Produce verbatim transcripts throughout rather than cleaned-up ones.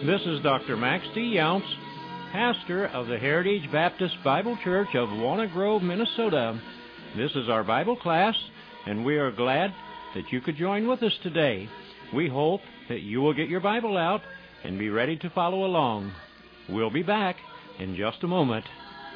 This is Doctor Max D. Younce, pastor of the Heritage Baptist Bible Church of Walnut Grove, Minnesota. This is our Bible class, and we are glad that you could join with us today. We hope that you will get your Bible out and be ready to follow along. We'll be back in just a moment.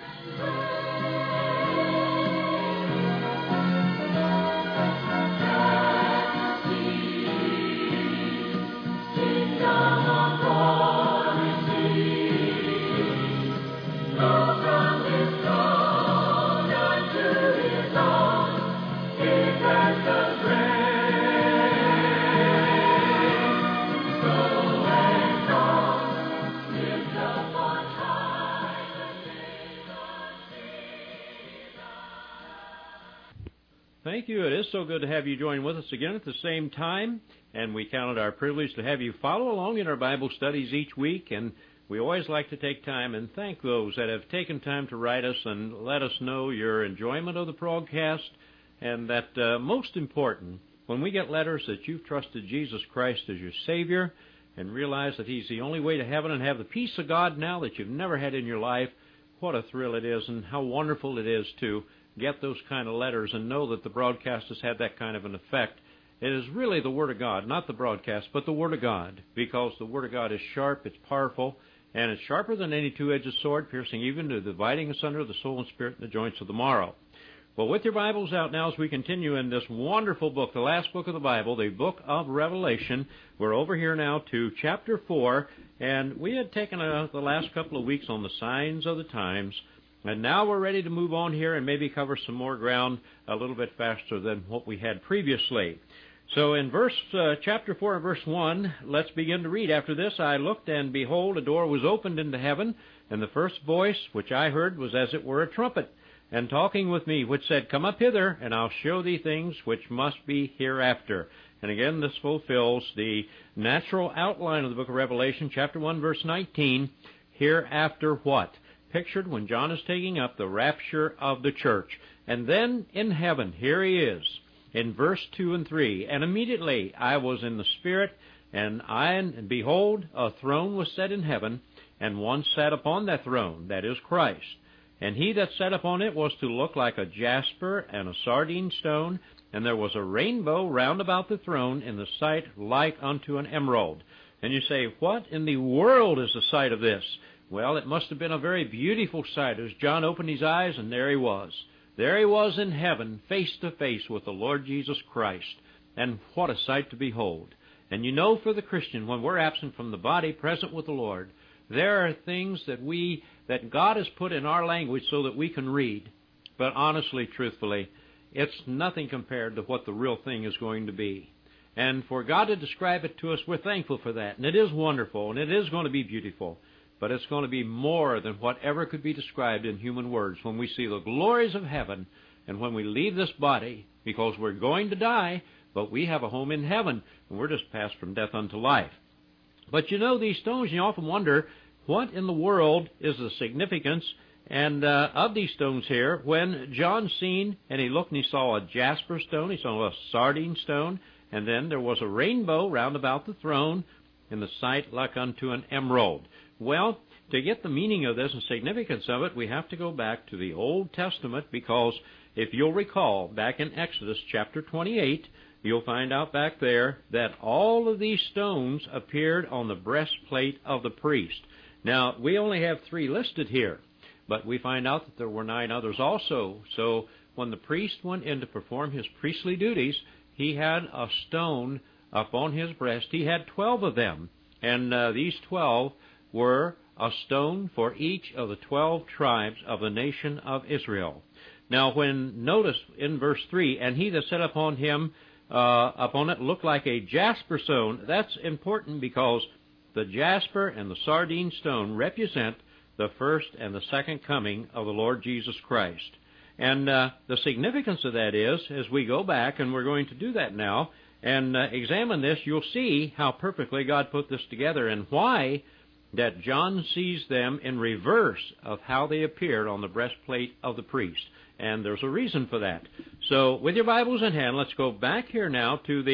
Thank you. It is so good to have you join with us again at the same time, and we count it our privilege to have you follow along in our Bible studies each week, and we always like to take time and thank those that have taken time to write us and let us know your enjoyment of the broadcast, and that uh, most important, when we get letters that you've trusted Jesus Christ as your Savior and realize that He's the only way to heaven and have the peace of God now that you've never had in your life, what a thrill it is and how wonderful it is to get those kind of letters and know that the broadcast has had that kind of an effect. It is really the Word of God, not the broadcast, but the Word of God, because the Word of God is sharp, it's powerful, and it's sharper than any two-edged sword, piercing even to dividing asunder the soul and spirit and the joints of the marrow. Well, with your Bibles out now as we continue in this wonderful book, the last book of the Bible, the book of Revelation, we're over here now to chapter four, and we had taken uh, the last couple of weeks on the signs of the times. And now we're ready to move on here and maybe cover some more ground a little bit faster than what we had previously. So in verse uh, chapter four and verse one, let's begin to read. After this I looked, and behold, a door was opened into heaven, and the first voice which I heard was as it were a trumpet, and talking with me, which said, Come up hither, and I'll show thee things which must be hereafter. And again, this fulfills the natural outline of the book of Revelation, chapter one, verse nineteen, hereafter what? Pictured when John is taking up the rapture of the church. And then in heaven, here he is, in verse two and three, And immediately I was in the Spirit, and I, and behold, a throne was set in heaven, and one sat upon that throne, that is Christ. And he that sat upon it was to look like a jasper and a sardine stone, and there was a rainbow round about the throne in the sight like unto an emerald. And you say, what in the world is the sight of this? Well, it must have been a very beautiful sight as John opened his eyes, and there he was. There he was in heaven, face to face with the Lord Jesus Christ. And what a sight to behold. And you know, for the Christian, when we're absent from the body, present with the Lord, there are things that we, that God has put in our language so that we can read. But honestly, truthfully, it's nothing compared to what the real thing is going to be. And for God to describe it to us, we're thankful for that. And it is wonderful, and it is going to be beautiful. But it's going to be more than whatever could be described in human words when we see the glories of heaven and when we leave this body, because we're going to die, but we have a home in heaven, and we're just passed from death unto life. But you know, these stones, you often wonder, what in the world is the significance and uh, of these stones here? When John seen, and he looked and he saw a jasper stone, he saw a sardine stone, and then there was a rainbow round about the throne in the sight like unto an emerald. Well, to get the meaning of this and significance of it, we have to go back to the Old Testament, because if you'll recall, back in Exodus chapter twenty-eight, you'll find out back there that all of these stones appeared on the breastplate of the priest. Now, we only have three listed here, but we find out that there were nine others also. So when the priest went in to perform his priestly duties, he had a stone up on his breast. He had twelve of them, and uh, these twelve were a stone for each of the twelve tribes of the nation of Israel. Now, when, notice in verse three, and he that sat upon him, uh, upon it looked like a jasper stone. That's important because the jasper and the sardine stone represent the first and the second coming of the Lord Jesus Christ. And uh, the significance of that is, as we go back, and we're going to do that now, and uh, examine this, you'll see how perfectly God put this together and why that John sees them in reverse of how they appeared on the breastplate of the priest. And there's a reason for that. So with your Bibles in hand, let's go back here now to the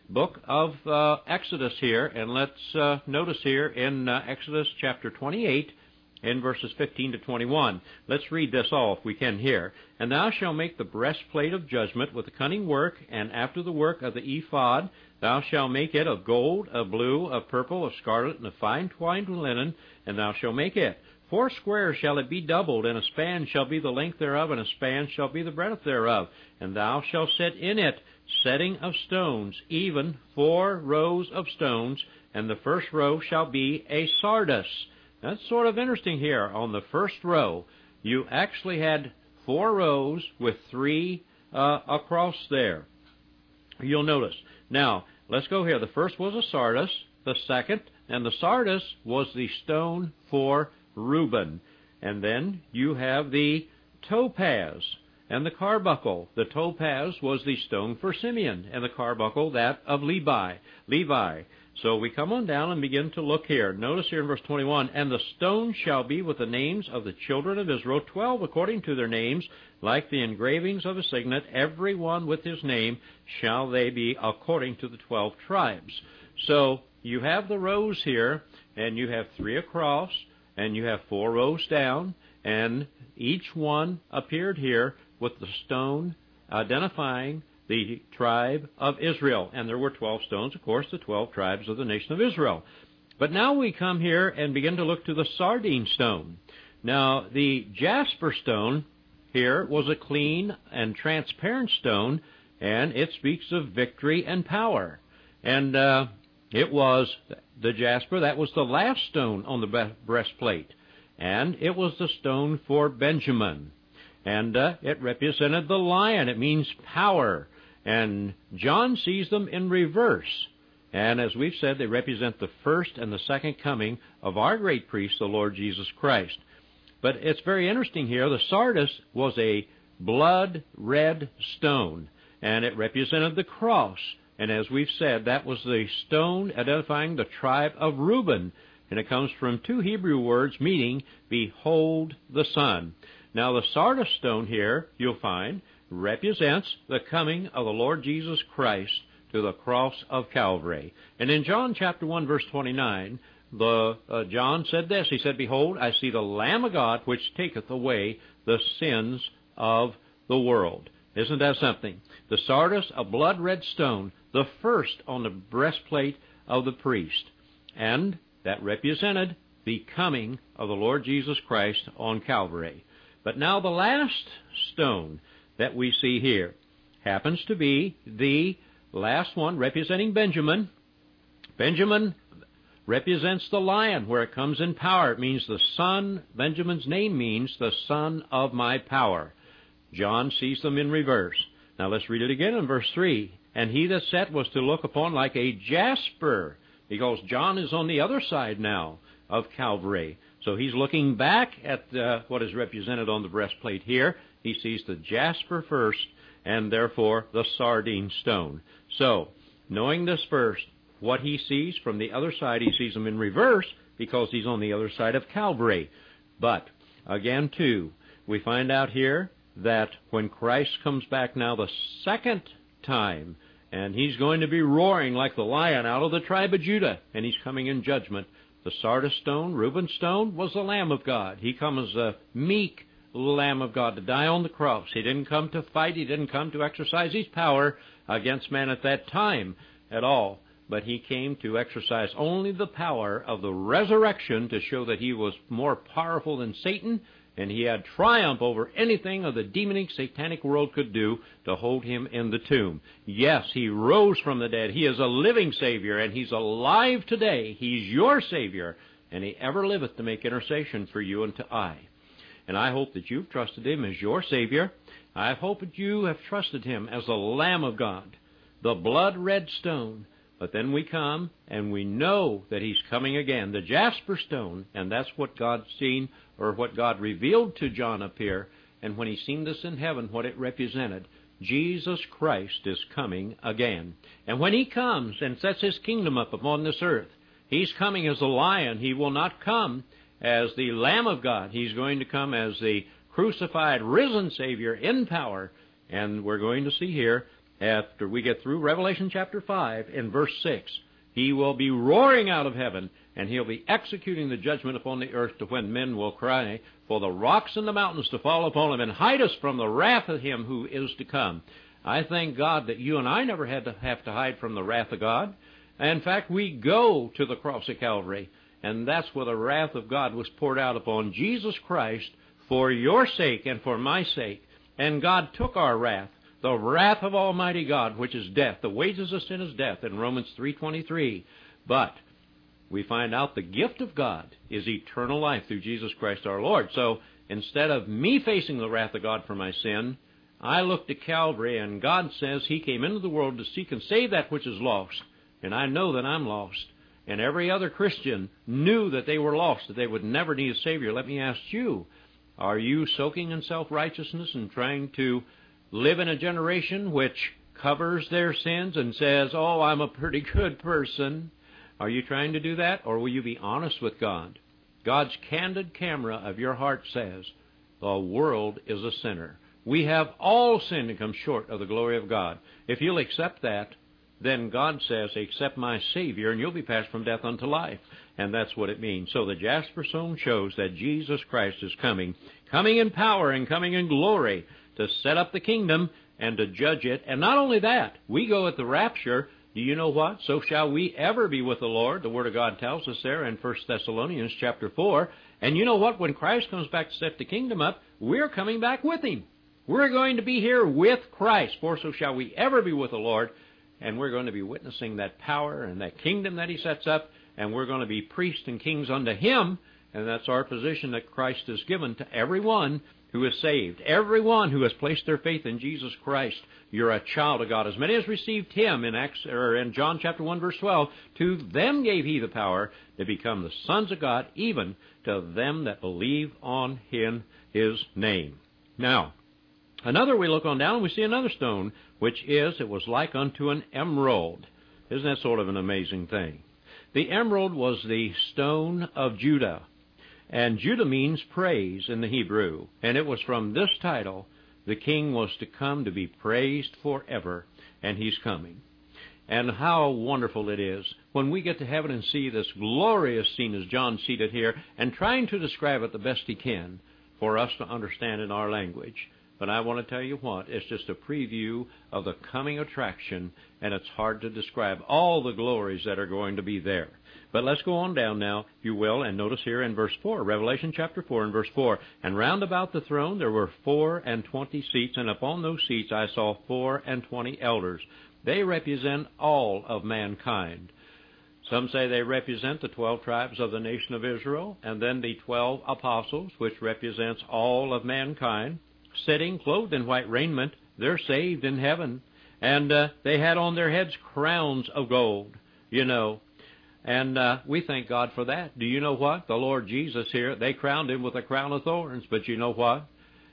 book of uh, Exodus here, and let's uh, notice here in uh, Exodus chapter twenty-eight, in verses fifteen to twenty-one. Let's read this all if we can here. And thou shalt make the breastplate of judgment with the cunning work, and after the work of the ephod, thou shalt make it of gold, of blue, of purple, of scarlet, and of fine twined linen, and thou shalt make it. Four squares shall it be doubled, and a span shall be the length thereof, and a span shall be the breadth thereof. And thou shalt set in it setting of stones, even four rows of stones, and the first row shall be a sardis. That's sort of interesting here. On the first row, you actually had four rows with three uh, across there. You'll notice. Now, let's go here. The first was a sardis, the second, and the sardis was the stone for Reuben. And then you have the topaz and the carbuncle. The topaz was the stone for Simeon, and the carbuncle that of Levi. Levi. So we come on down and begin to look here. Notice here in verse twenty-one, and the stone shall be with the names of the children of Israel, twelve according to their names, like the engravings of a signet, every one with his name shall they be according to the twelve tribes. So you have the rows here, and you have three across, and you have four rows down, and each one appeared here with the stone identifying the tribe of Israel. And there were twelve stones, of course, the twelve tribes of the nation of Israel. But now we come here and begin to look to the sardine stone. Now, the jasper stone here was a clean and transparent stone, and it speaks of victory and power. And uh, it was the jasper, that was the last stone on the breastplate. And it was the stone for Benjamin. And uh, it represented the lion. It means power. And John sees them in reverse. And as we've said, they represent the first and the second coming of our great priest, the Lord Jesus Christ. But it's very interesting here. The sardis was a blood-red stone, and it represented the cross. And as we've said, that was the stone identifying the tribe of Reuben. And it comes from two Hebrew words meaning, behold the Son. Now, the sardis stone here, you'll find, represents the coming of the Lord Jesus Christ to the cross of Calvary. And in John chapter one, verse twenty-nine, the uh, John said this. He said, behold, I see the Lamb of God, which taketh away the sins of the world. Isn't that something? The sardis, a blood-red stone, the first on the breastplate of the priest. And that represented the coming of the Lord Jesus Christ on Calvary. But now the last stone that we see here happens to be the last one representing Benjamin. Benjamin represents the lion where it comes in power. It means the son. Benjamin's name means the son of my power. John sees them in reverse. Now let's read it again in verse three. And he that sat was to look upon like a jasper, because John is on the other side now of Calvary. So he's looking back at uh, what is represented on the breastplate here. He sees the jasper first, and therefore the sardine stone. So, knowing this first, what he sees from the other side, he sees them in reverse because he's on the other side of Calvary. But, again, too, we find out here that when Christ comes back now the second time, and he's going to be roaring like the lion out of the tribe of Judah, and he's coming in judgment, the sardis stone, Reuben stone, was the Lamb of God. He comes as a meek Lamb of God to die on the cross. He didn't come to fight. He didn't come to exercise his power against man at that time at all. But he came to exercise only the power of the resurrection to show that he was more powerful than Satan, and he had triumph over anything of the demonic, satanic world could do to hold him in the tomb. Yes, he rose from the dead. He is a living Savior, and he's alive today. He's your Savior, and he ever liveth to make intercession for you and to I. And I hope that you've trusted him as your Savior. I hope that you have trusted him as the Lamb of God, the blood-red stone. But then we come, and we know that he's coming again, the jasper stone, and that's what God's seen, or what God revealed to John up here. And when he seen this in heaven, what it represented, Jesus Christ is coming again. And when he comes and sets his kingdom up upon this earth, he's coming as a lion. He will not come as the Lamb of God. He's going to come as the crucified, risen Savior in power. And we're going to see here after we get through Revelation chapter five, in verse six, he will be roaring out of heaven, and he'll be executing the judgment upon the earth to when men will cry for the rocks and the mountains to fall upon him and hide us from the wrath of him who is to come. I thank God that you and I never had to have to hide from the wrath of God. In fact, we go to the cross of Calvary, and that's where the wrath of God was poured out upon Jesus Christ for your sake and for my sake. And God took our wrath, the wrath of Almighty God, which is death. The wages of sin is death in Romans three twenty-three. But we find out the gift of God is eternal life through Jesus Christ our Lord. So instead of me facing the wrath of God for my sin, I look to Calvary, and God says he came into the world to seek and save that which is lost. And I know that I'm lost. And every other Christian knew that they were lost, that they would never need a Savior. Let me ask you, are you soaking in self-righteousness and trying to live in a generation which covers their sins and says, oh, I'm a pretty good person? Are you trying to do that, or will you be honest with God? God's candid camera of your heart says, the world is a sinner. We have all sinned and come short of the glory of God. If you'll accept that, then God says, accept my Savior, and you'll be passed from death unto life. And that's what it means. So the jasper stone shows that Jesus Christ is coming, coming in power and coming in glory to set up the kingdom and to judge it. And not only that, we go at the rapture. Do you know what? So shall we ever be with the Lord. The Word of God tells us there in First Thessalonians chapter four. And you know what? When Christ comes back to set the kingdom up, we're coming back with Him. We're going to be here with Christ. For so shall we ever be with the Lord. And we're going to be witnessing that power and that kingdom that He sets up. And we're going to be priests and kings unto Him. And that's our position that Christ has given to everyone who is saved. Everyone who has placed their faith in Jesus Christ. You're a child of God. As many as received Him in Acts, or in John chapter one, verse twelve, to them gave He the power to become the sons of God, even to them that believe on Him, His name. Now, another we look on down, and we see another stone, which is, it was like unto an emerald. Isn't that sort of an amazing thing? The emerald was the stone of Judah. And Judah means praise in the Hebrew. And it was from this title the king was to come to be praised forever. And He's coming. And how wonderful it is when we get to heaven and see this glorious scene as John seated here and trying to describe it the best he can for us to understand in our language. But I want to tell you what, it's just a preview of the coming attraction, and it's hard to describe all the glories that are going to be there. But let's go on down now, if you will, and notice here in verse four, Revelation chapter four and verse four. And round about the throne there were four and twenty seats, and upon those seats I saw four and twenty elders. They represent all of mankind. Some say they represent the twelve tribes of the nation of Israel, and then the twelve apostles, which represents all of mankind. Sitting, clothed in white raiment, they're saved in heaven. And uh, they had on their heads crowns of gold, you know. And uh, we thank God for that. Do you know what? The Lord Jesus here, they crowned Him with a crown of thorns. But you know what?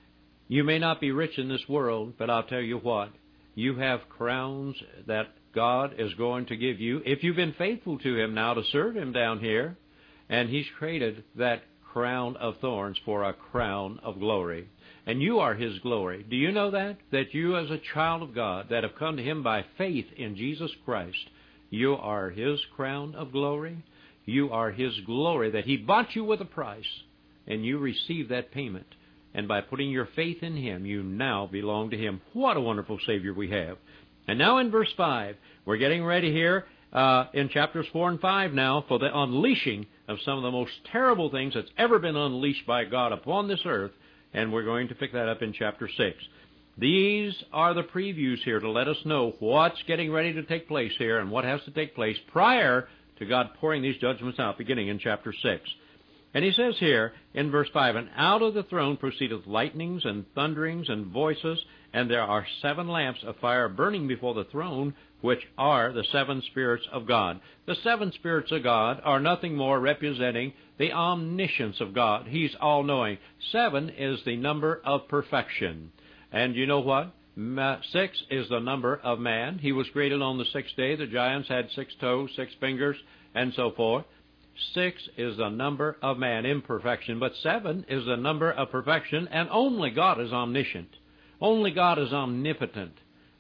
You may not be rich in this world, but I'll tell you what. You have crowns that God is going to give you if you've been faithful to Him now to serve Him down here. And He's traded that crown of thorns for a crown of glory. And you are His glory. Do you know that? That you as a child of God that have come to Him by faith in Jesus Christ, you are His crown of glory. You are His glory that He bought you with a price, and you receive that payment. And by putting your faith in Him, you now belong to Him. What a wonderful Savior we have. And now in verse five, we're getting ready here uh, in chapters four and five now for the unleashing of some of the most terrible things that's ever been unleashed by God upon this earth. And we're going to pick that up in chapter six. These are the previews here to let us know what's getting ready to take place here and what has to take place prior to God pouring these judgments out, beginning in chapter six. And He says here in verse five, and out of the throne proceedeth lightnings and thunderings and voices, and there are seven lamps of fire burning before the throne, which are the seven spirits of God. The seven spirits of God are nothing more representing the omniscience of God. He's all-knowing. Seven is the number of perfection. And you know what? Six is the number of man. He was created on the sixth day. The giants had six toes, six fingers, and so forth. Six is the number of man, imperfection. But seven is the number of perfection, and only God is omniscient. Only God is omnipotent.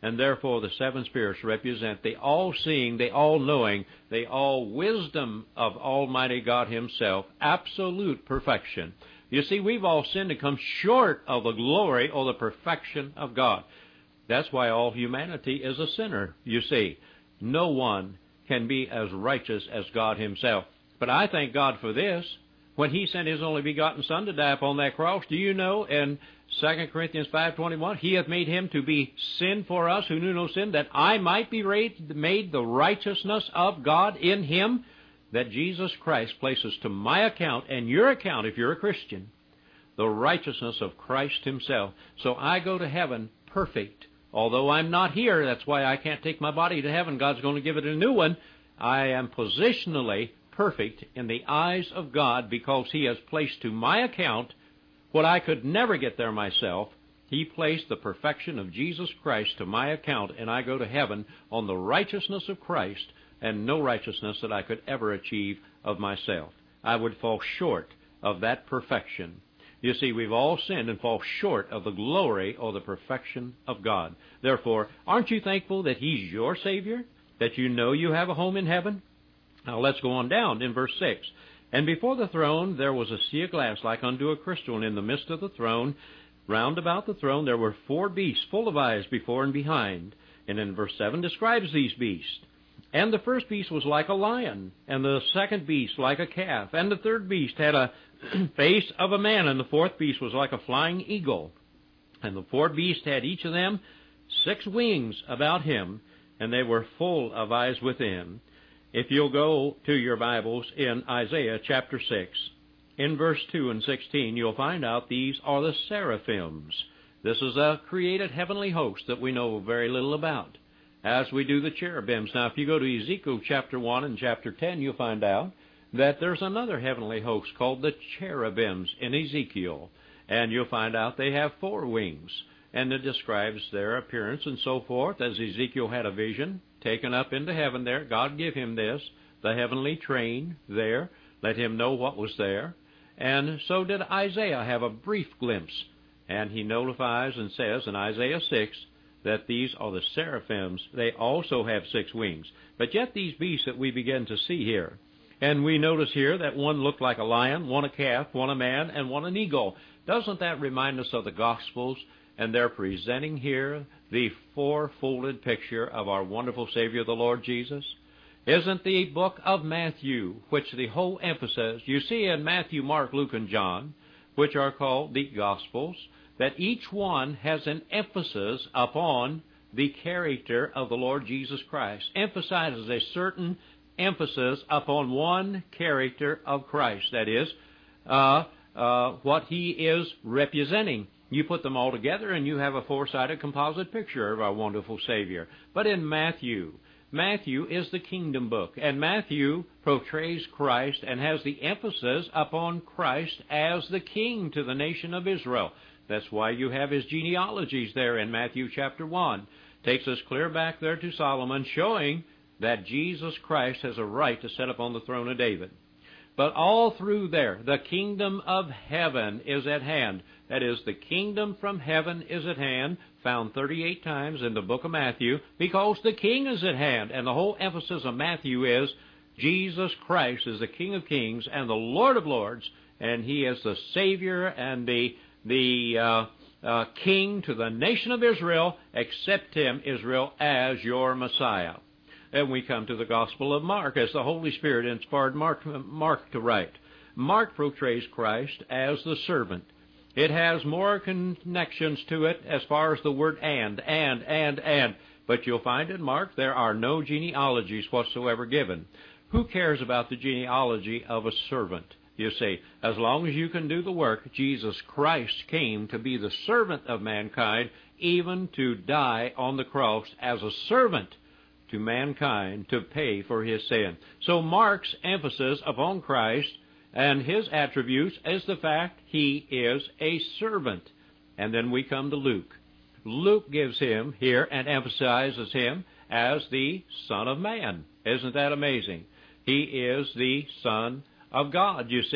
And therefore the seven spirits represent the all-seeing, the all-knowing, the all-wisdom of Almighty God Himself, absolute perfection. You see, we've all sinned and come short of the glory or the perfection of God. That's why all humanity is a sinner, you see. No one can be as righteous as God Himself. But I thank God for this. When He sent His only begotten Son to die upon that cross, do you know in Second Corinthians five twenty-one, He hath made Him to be sin for us who knew no sin, that I might be made the righteousness of God in Him? That Jesus Christ places to my account and your account, if you're a Christian, the righteousness of Christ Himself. So I go to heaven perfect. Although I'm not here, that's why I can't take my body to heaven. God's going to give it a new one. I am positionally perfect in the eyes of God because He has placed to my account what I could never get there myself. He placed the perfection of Jesus Christ to my account, and I go to heaven on the righteousness of Christ and no righteousness that I could ever achieve of myself. I would fall short of that perfection. You see, we've all sinned and fall short of the glory or the perfection of God. Therefore, aren't you thankful that He's your Savior, that you know you have a home in heaven? Now let's go on down in verse six. And before the throne there was a sea of glass like unto a crystal, and in the midst of the throne, round about the throne, there were four beasts full of eyes before and behind. And in verse seven describes these beasts. And the first beast was like a lion, and the second beast like a calf, and the third beast had a face of a man, and the fourth beast was like a flying eagle. And the four beasts had each of them six wings about him, and they were full of eyes within. If you'll go to your Bibles in Isaiah chapter six, in verse two and sixteen, you'll find out these are the seraphims. This is a created heavenly host that we know very little about, as we do the cherubims. Now, if you go to Ezekiel chapter one and chapter ten, you'll find out that there's another heavenly host called the cherubims in Ezekiel, and you'll find out they have four wings, and it describes their appearance and so forth. As Ezekiel had a vision taken up into heaven there, God gave him this, the heavenly train there, let him know what was there. And so did Isaiah have a brief glimpse. And he notifies and says in Isaiah six that these are the seraphims. They also have six wings. But yet these beasts that we begin to see here, and we notice here that one looked like a lion, one a calf, one a man, and one an eagle. Doesn't that remind us of the Gospels? And they're presenting here the four-folded picture of our wonderful Savior, the Lord Jesus. Isn't the book of Matthew, which the whole emphasis, you see in Matthew, Mark, Luke, and John, which are called the Gospels, that each one has an emphasis upon the character of the Lord Jesus Christ, emphasizes a certain emphasis upon one character of Christ, that is, uh, uh, what He is representing. You put them all together and you have a four-sided composite picture of our wonderful Savior. But in Matthew, Matthew is the kingdom book, and Matthew portrays Christ and has the emphasis upon Christ as the king to the nation of Israel. That's why you have his genealogies there in Matthew chapter one. Takes us clear back there to Solomon, showing that Jesus Christ has a right to sit upon the throne of David. But all through there, the kingdom of heaven is at hand. That is, the kingdom from heaven is at hand, found thirty-eight times in the book of Matthew, because the king is at hand. And the whole emphasis of Matthew is Jesus Christ is the King of kings and the Lord of lords, and He is the Savior and the, the uh, uh, King to the nation of Israel. Accept Him, Israel, as your Messiah. And we come to the Gospel of Mark, as the Holy Spirit inspired Mark, Mark to write. Mark portrays Christ as the servant. It has more connections to it as far as the word and, and, and, and. But you'll find in Mark there are no genealogies whatsoever given. Who cares about the genealogy of a servant? You see, as long as you can do the work, Jesus Christ came to be the servant of mankind, even to die on the cross as a servant to mankind to pay for his sin. So Mark's emphasis upon Christ and His attributes is the fact He is a servant. And then we come to Luke. Luke gives Him here and emphasizes Him as the Son of Man. Isn't that amazing? He is the Son of God, you see.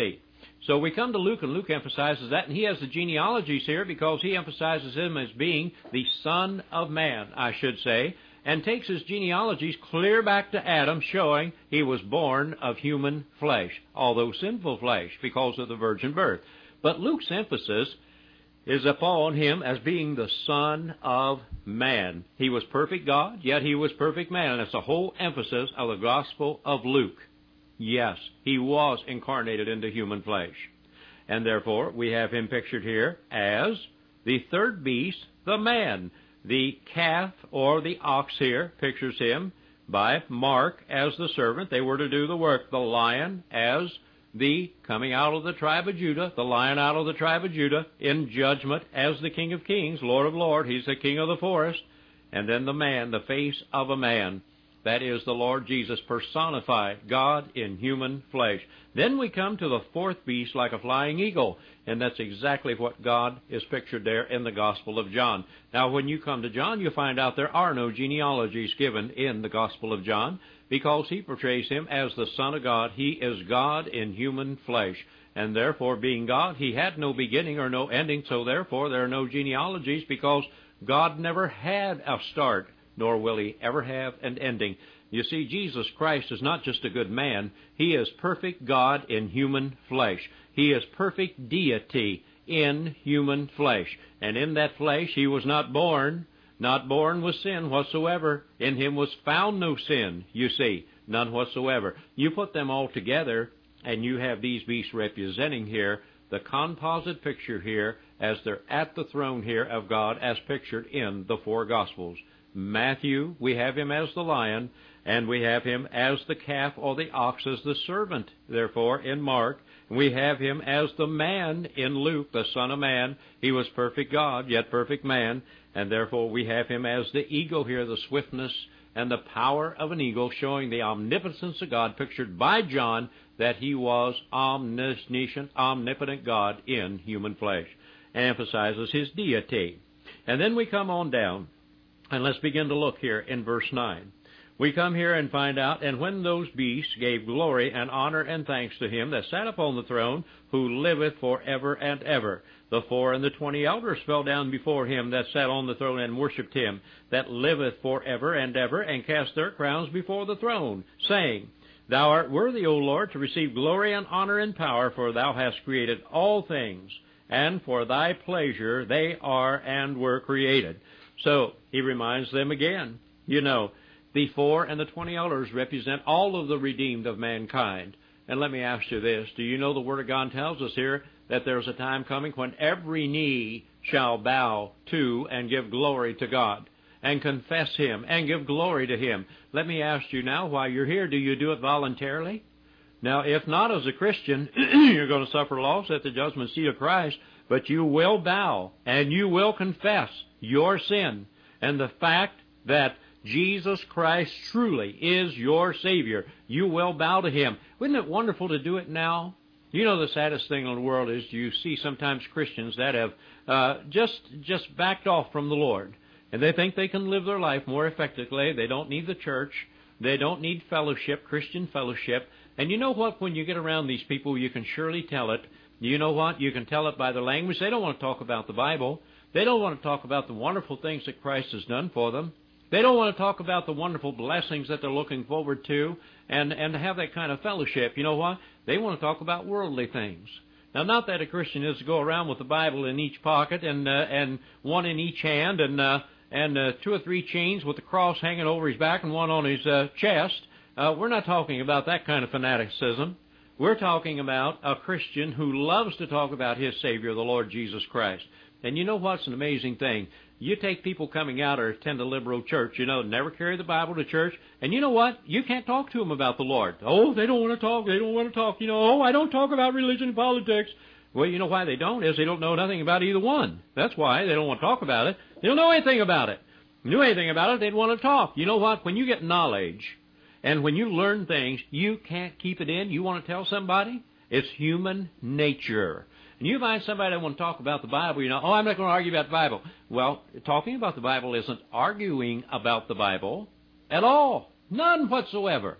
So we come to Luke, and Luke emphasizes that, and he has the genealogies here because he emphasizes him as being the Son of Man, I should say, and takes his genealogies clear back to Adam, showing he was born of human flesh, although sinful flesh, because of the virgin birth. But Luke's emphasis is upon him as being the Son of Man. He was perfect God, yet he was perfect man, and that's the whole emphasis of the Gospel of Luke. Yes, he was incarnated into human flesh. And therefore, we have him pictured here as the third beast, the man. The calf or the ox here pictures him by Mark as the servant. They were to do the work. The lion as the coming out of the tribe of Judah, the lion out of the tribe of Judah in judgment as the King of Kings, Lord of Lords. He's the king of the forest. And then the man, the face of a man. That is the Lord Jesus personified, God in human flesh. Then we come to the fourth beast like a flying eagle, and that's exactly what God is pictured there in the Gospel of John. Now, when you come to John, you find out there are no genealogies given in the Gospel of John because he portrays him as the Son of God. He is God in human flesh, and therefore, being God, he had no beginning or no ending, so therefore there are no genealogies because God never had a start, nor will he ever have an ending. You see, Jesus Christ is not just a good man. He is perfect God in human flesh. He is perfect deity in human flesh. And in that flesh he was not born, not born with sin whatsoever. In him was found no sin, you see, none whatsoever. You put them all together, and you have these beasts representing here the composite picture here as they're at the throne here of God as pictured in the four Gospels. Matthew, we have him as the lion, and we have him as the calf or the ox as the servant, therefore, in Mark. We have him as the man in Luke, the Son of Man. He was perfect God, yet perfect man, and therefore we have him as the eagle here, the swiftness and the power of an eagle, showing the omnipotence of God, pictured by John, that he was omniscient, omnipotent God in human flesh, and emphasizes his deity. And then we come on down, and let's begin to look here in verse nine. We come here and find out, and when those beasts gave glory and honor and thanks to him that sat upon the throne, who liveth for ever and ever. The four and the twenty elders fell down before him that sat on the throne and worshipped him that liveth for ever and ever, and cast their crowns before the throne, saying, Thou art worthy, O Lord, to receive glory and honor and power, for thou hast created all things, and for thy pleasure they are and were created. So he reminds them again, you know, the four and the twenty elders represent all of the redeemed of mankind. And let me ask you this, do you know the Word of God tells us here that there's a time coming when every knee shall bow to and give glory to God, and confess him and give glory to him? Let me ask you now, while you're here, do you do it voluntarily? Now, if not as a Christian, you're going to suffer loss at the judgment seat of Christ, but you will bow and you will confess your sin and the fact that Jesus Christ truly is your Savior. You will bow to him. Wouldn't it wonderful to do it now? You know, the saddest thing in the world is you see sometimes Christians that have uh, just just backed off from the Lord, and they think they can live their life more effectively. They don't need the church. They don't need fellowship, Christian fellowship. And you know what? When you get around these people, you can surely tell it. You know what? You can tell it by their language. They don't want to talk about the Bible. They don't want to talk about the wonderful things that Christ has done for them. They don't want to talk about the wonderful blessings that they're looking forward to and, and have that kind of fellowship. You know what? They want to talk about worldly things. Now, not that a Christian is to go around with the Bible in each pocket and uh, and one in each hand and uh, and uh, two or three chains with the cross hanging over his back and one on his uh, chest. Uh, we're not talking about that kind of fanaticism. We're talking about a Christian who loves to talk about his Savior, the Lord Jesus Christ. And you know what's an amazing thing? You take people coming out or attend a liberal church, you know, never carry the Bible to church, and you know what? You can't talk to them about the Lord. Oh, they don't want to talk, they don't want to talk, you know, oh, I don't talk about religion and politics. Well, you know why they don't is they don't know nothing about either one. That's why they don't want to talk about it. They don't know anything about it. If they knew anything about it, they'd want to talk. You know what? When you get knowledge and when you learn things, you can't keep it in. You want to tell somebody? It's human nature. And you find somebody that wants to talk about the Bible, you know, oh, I'm not going to argue about the Bible. Well, talking about the Bible isn't arguing about the Bible at all. None whatsoever.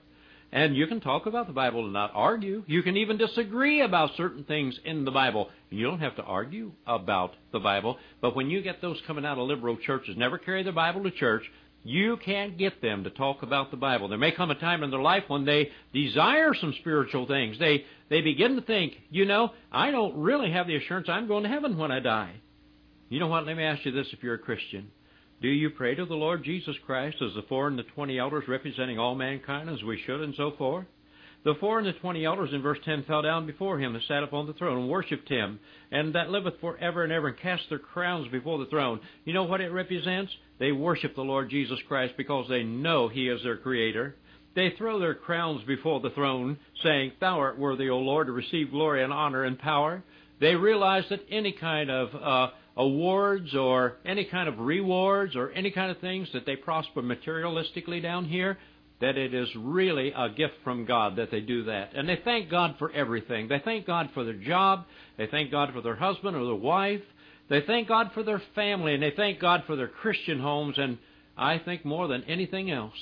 And you can talk about the Bible and not argue. You can even disagree about certain things in the Bible. You don't have to argue about the Bible. But when you get those coming out of liberal churches, never carry the Bible to church, you can't get them to talk about the Bible. There may come a time in their life when they desire some spiritual things. They they begin to think, you know, I don't really have the assurance I'm going to heaven when I die. You know what? Let me ask you this if you're a Christian. Do you pray to the Lord Jesus Christ as the four and the twenty elders representing all mankind as we should and so forth? The four and the twenty elders in verse ten fell down before him that sat upon the throne and worshipped him, and that liveth forever and ever, and cast their crowns before the throne. You know what it represents? They worship the Lord Jesus Christ because they know He is their Creator. They throw their crowns before the throne, saying, Thou art worthy, O Lord, to receive glory and honor and power. They realize that any kind of uh, awards or any kind of rewards or any kind of things that they prosper materialistically down here, that it is really a gift from God that they do that. And they thank God for everything. They thank God for their job. They thank God for their husband or their wife. They thank God for their family, and they thank God for their Christian homes, and I think more than anything else.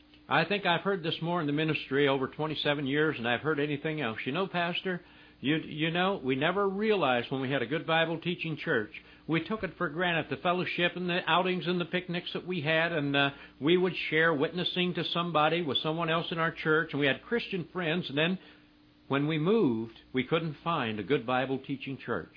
I think I've heard this more in the ministry over twenty-seven years than I've heard anything else. You know, Pastor, you, you know, we never realized when we had a good Bible teaching church, we took it for granted, the fellowship and the outings and the picnics that we had, and uh, we would share witnessing to somebody with someone else in our church, and we had Christian friends, and then when we moved, we couldn't find a good Bible teaching church.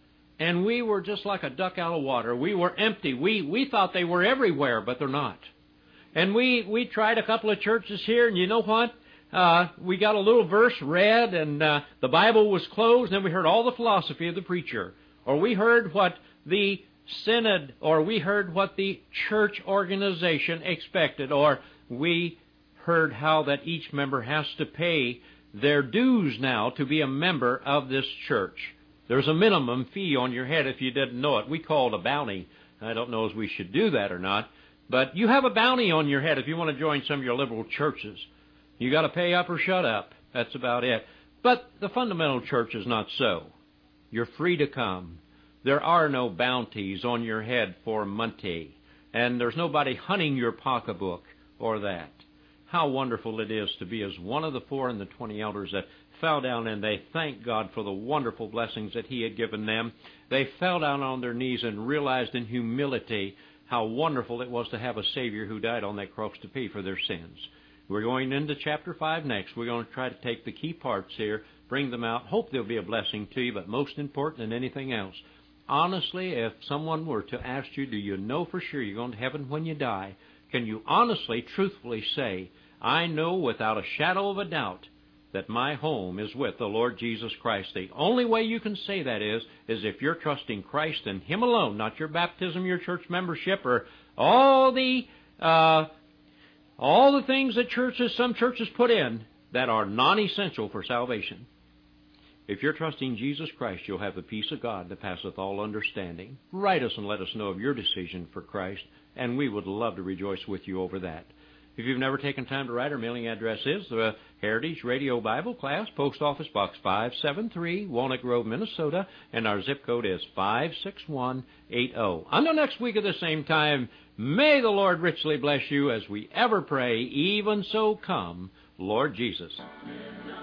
And we were just like a duck out of water. We were empty. We we thought they were everywhere, but they're not. And we, we tried a couple of churches here, and you know what? Uh, we got a little verse read, and uh, the Bible was closed, and then we heard all the philosophy of the preacher. Or we heard what the synod, or we heard what the church organization expected, or we heard how that each member has to pay their dues now to be a member of this church. There's a minimum fee on your head if you didn't know it. We call it a bounty. I don't know if we should do that or not. But you have a bounty on your head if you want to join some of your liberal churches. You got to pay up or shut up. That's about it. But the fundamental church is not so. You're free to come. There are no bounties on your head for money. And there's nobody hunting your pocketbook or that. How wonderful it is to be as one of the four and the twenty elders that fell down and they thanked God for the wonderful blessings that He had given them. They fell down on their knees and realized in humility how wonderful it was to have a Savior who died on that cross to pay for their sins. We're going into chapter five next. We're going to try to take the key parts here, bring them out. Hope they'll be a blessing to you, but most important than anything else, honestly, if someone were to ask you, do you know for sure you're going to heaven when you die? Can you honestly, truthfully say, I know without a shadow of a doubt that my home is with the Lord Jesus Christ? The only way you can say that is, is if you're trusting Christ and Him alone, not your baptism, your church membership, or all the uh, all the things that churches, some churches put in that are non-essential for salvation. If you're trusting Jesus Christ, you'll have the peace of God that passeth all understanding. Write us and let us know of your decision for Christ, and we would love to rejoice with you over that. If you've never taken time to write, our mailing address is the Heritage Radio Bible Class, Post Office Box five seven three, Walnut Grove, Minnesota, and our zip code is five six one eight zero. Until next week at the same time, may the Lord richly bless you as we ever pray, even so come, Lord Jesus.